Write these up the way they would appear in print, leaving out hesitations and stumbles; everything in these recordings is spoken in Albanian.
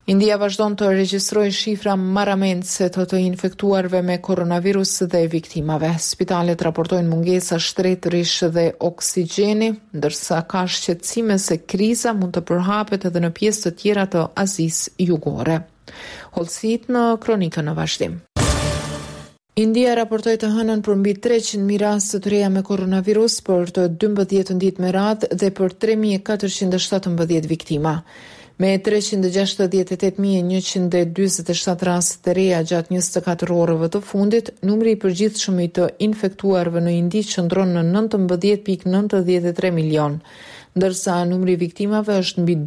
India vazhdon të regjistrojë shifra marramendse të infektuarve me koronavirus dhe viktimave. Spitalet raportojnë mungesa shtretërish dhe oksigjeni, ndërsa ka shqetësime se kriza mund të përhapet edhe në pjesë të tjera të Azisë Jugore. Hollësit në kronikën në vazhdim. India raportoi të hënën për mbi 300.000 raste të reja me koronavirus për të 12 ditë me radhë dhe për 3.417 viktima. Me 368.127 raste të reja gjatë 24 orëve të fundit, numri I përgjithshëm I të infektuarve në Indi qëndron në 19.93 milion, ndërsa numri I viktimave është mbi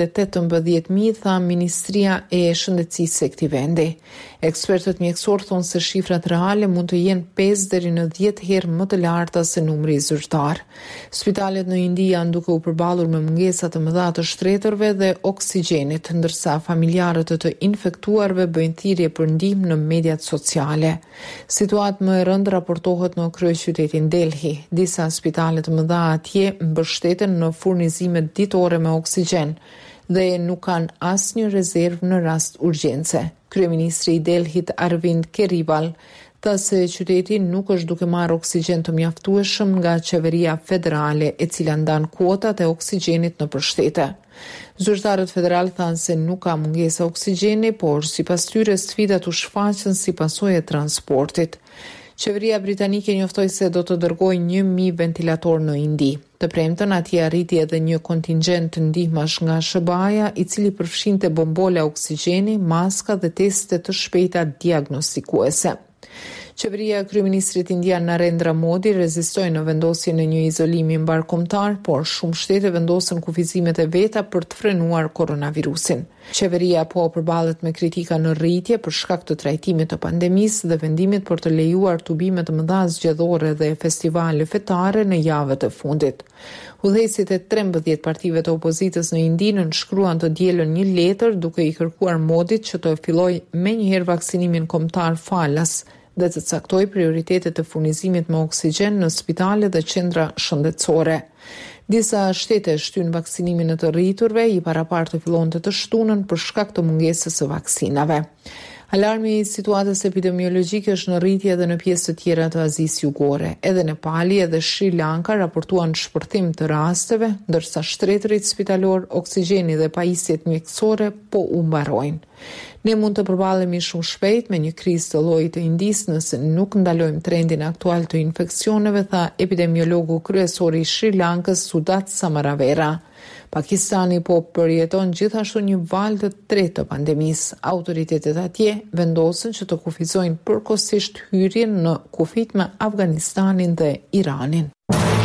218.000, tha Ministria e Shëndetësisë së këtij vendi. Ekspertët mjekësor thonë se shifrat reale mund të jenë 5 deri në 10 herë më të larta se numri I zyrtar. Spitalet në Indi janë duke u përballur me mungesa të mëdha të shtretërve dhe oksigjenit, ndërsa familjarët e të infektuarve bëjnë thirrje për ndihmë në mediat sociale. Situatë më e rëndë raportohet në kryeqytetin Delhi. Disa spitale të mëdha atje mbështeten në furnizime ditore me oksigjen dhe nuk kanë asnjë rezervë në rast urgjence. Kryeministri I Delhit Arvind Kejriwal tha se qyteti nuk është duke marrë oksigjen të mjaftueshëm nga qeveria federale, e cila ndan kuotat e oksigjenit në shtete. Zyrtarët federal thanë se nuk ka mungesa oksigjeni, por sipas tyre sfidat u shfaqen si pasojë e transportit. Qeveria britanike njoftoi se do të dërgojë 1.000 ventilator në Indi. Të premtën atje arriti edhe një kontingjent ndihmash nga SBA-ja, I cili përfshinte bombola oksigjeni, maska dhe teste të shpejta diagnostikuese. Qeveria e kryeministrit indian Narendra Modi rezistoi në vendosjen e një izolimi mbarkombëtar, por shumë shtete vendosën kufizimet e veta për të frenuar koronavirusin. Qeveria po përballet me kritika në rritje për shkak të trajtimit të pandemisë dhe vendimit për të lejuar tubime të mëdha zgjedhore dhe festivale fetare në javët e fundit. Udhëheqësit e 13 partive të opozitës në Indi nënshkruan të dielën një letër duke I kërkuar Modit që të fillojë menjëherë vaksinimin kombëtar falas dhe të caktoj prioritetet e furnizimit me oksigjen në spitale dhe qendra shëndetësore. Disa shtete shtyn vaksinimin e të rriturve, I parapar të fillonte të shtunën për shkak të mungesës së vaksinave. Alarmi I situatës epidemiologjike është në rritje edhe në pjesë të tjera të Azisë Jugore. Edhe Nepali edhe Sri Lanka raportuan shpërthim të rasteve, ndërsa shtretërit spitalor, oksigjeni dhe pajisjet mjekësore po u mbarojnë. Ne mund të përballemi shumë shpejt me një krizë të llojit të Indisë nëse nuk ndalojmë trendin aktual të infeksioneve, tha epidemiologu kryesor I Sri Lankës Sudat Samaravera. Pakistani po përjeton gjithashtu një valë të tretë të pandemisë. Autoritetet atje vendosën që të kufizojnë përkohësisht hyrjen në kufit me Afganistanin dhe Iranin.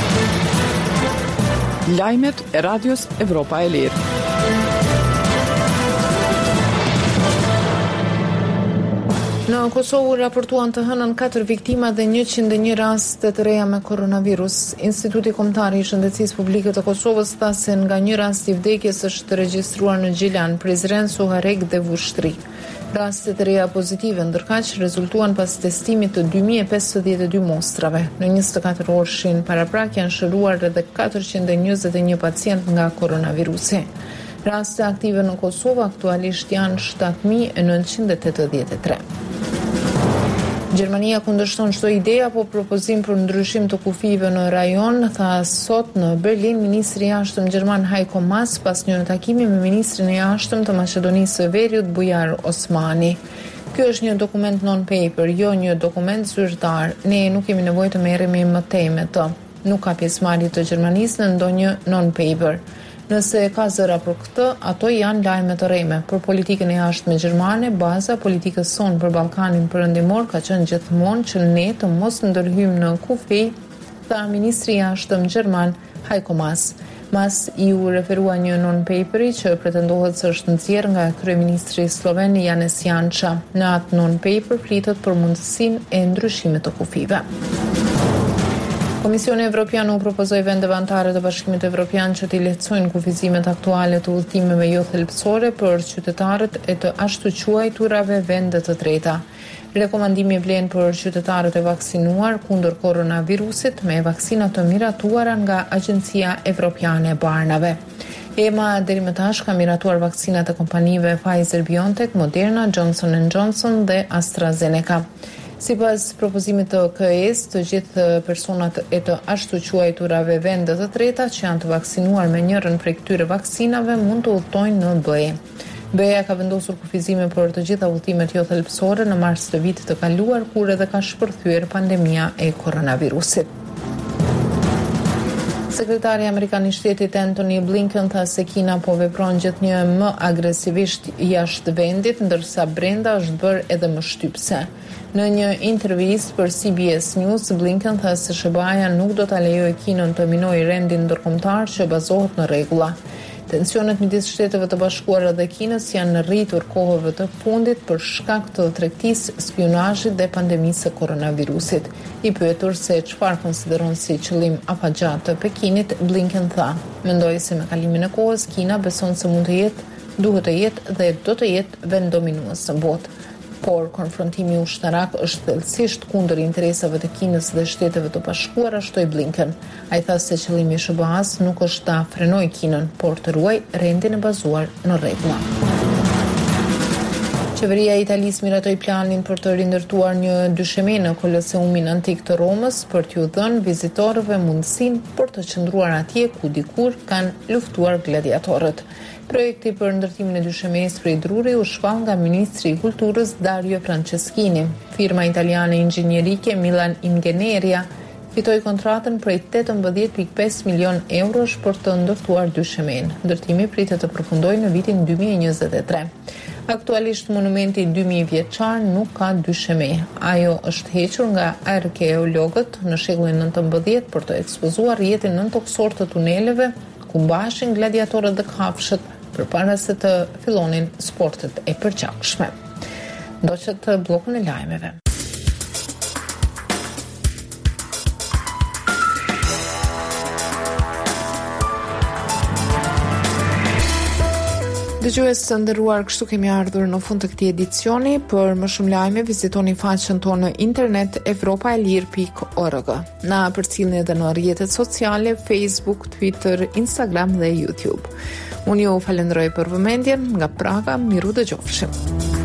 Lajmet e Radios Evropa e Lirë. Në Kosovë raportuan të hënën 4 viktima dhe 101 raste të reja me koronavirus. Instituti Kombëtar I Shëndetësisë Publike të Kosovës tha se nga një rast I vdekjes është regjistruar në Gjilan, Prizren, Suharek dhe Vushtri. Rastet e reja pozitive ndërkaq rezultuan pas testimit të 2052 mostrave. Në 24 orëshin paraprak janë shëruar edhe 421 pacient nga koronavirusi. Raste aktive në Kosovë aktualisht janë 7.983. Gjermania kundërshton çdo ide apo propozim për ndryshim të kufive në rajon, tha sot në Berlin ministri I jashtëm gjerman Heiko Maas pas një takimi me ministrin e jashtëm të Maqedonisë së Veriut Bujar Osmani. Ky është një dokument non-paper, jo një dokument zyrtar. Ne nuk kemi nevojë të merremi më tej me të. Nuk ka pjesëmarrje të Gjermanisë në ndonjë non-paper. Nëse ka zëra për këtë, ato janë lajme të rreme. Për politikën e jashtme gjermane, baza politikës sonë për Ballkanin Perëndimor ka qenë gjithmonë që ne të mos ndërhyjmë në kufi, tha ministri I jashtëm gjerman Heiko Maas. Maas I u referua një non-paperi që pretendohet se është nxjerrë nga kryeministri sloven Janez Janša. Në atë non-paper flitet për mundësinë e ndryshimit të kufive. Komisioni Evropian u propozoi vendeve anëtare të Bashkimit Evropian që t'i lehtësojnë kufizimet aktuale të udhëtimeve jo thelbësore për qytetarët e të ashtu quajturave vende të treta. Rekomandimi vlen për qytetarët e vaksinuar kundër koronavirusit me vaksina të miratuara nga Agjencia Evropiane e Barnave. EMA deri më tash ka miratuar vaksinat e kompanive Pfizer-BioNTech, Moderna, Johnson & Johnson dhe AstraZeneca. Sipas propozimit të KS, të gjithë personat e të ashtu quajturave vende të treta që janë të vaksinuar me njërin prej këtyre vaksinave mund të udhtojnë në BE. BE-ja ka vendosur kufizime për të gjitha udhëtimet jo thelbësore në mars të vitit të kaluar, kur edhe ka shpërthyer pandemia e koronavirusit. Sekretari Amerikan I Shtetit Antony Blinken tha se Kina po vepron gjithnjë më agresivisht jashtë vendit, ndërsa brenda është bërë edhe më shtypse. Në një intervistë për CBS News, Blinken tha se SBA-ja nuk do ta lejojë Kinën të minojë rendin ndërkombëtar që bazohet në rregulla. Tensionet midis Shteteve të Bashkuara dhe Kinës janë rritur kohëve të fundit për shkak të tregtisë, spionazhit dhe pandemisë së koronavirusit. I pyetur se çfarë konsideron si qëllim afatgjat të Pekinit, Blinken tha: "Mendoj se me kalimin e kohës Kina beson se mund të jetë, duhet të jetë dhe do të jetë vend dominues në botë. Por konfrontimi ushtarak është thellësisht kundër interesave të Kinës dhe Shteteve të Bashkuara", shtoi Blinken. Ai tha se qëllimi I SBA-s nuk është ta frenojë Kinën, por të ruajë rendin e bazuar në rregulla. Qeveria e Italisë miratoi planin për të rindërtuar një dysheme në Koloseumin antik të Romës për t'ju dhënë vizitorëve mundësinë për të qëndruar atje ku dikur kanë luftuar gladiatorët. Projekti për ndërtimin e dyshemesë prej druri u shfall nga ministri I Kulturës Dario Franceschini. Firma italiane inxhinierike Milan Ingegneria fitoi kontratën prej 18.5 milion eurosh për të ndërtuar dyshemen. Ndërtimi pritet të përfundojë në vitin 2023. Aktualisht monumenti 2000 vjeçar nuk ka dysheme. Ajo është hequr nga arkeologët në shekullin 19 për të ekspozuar rrjetin nëntoksor të tuneleve ku mbaheshin gladiatorët dhe kafshët përpara se të fillonin sportet e përgjithshme. Ndoqët bllokun e lajmeve. Dëgjues të nderuar, kështu kemi ardhur në fund të këtij edicioni. Për më shumë lajme vizitoni faqen tonë në internet evropaelir.org. Na përcjellni edhe në rrjetet sociale Facebook, Twitter, Instagram dhe YouTube. Unë ju falenderoj për vëmendjen, nga Praga, miru dëgjofshim.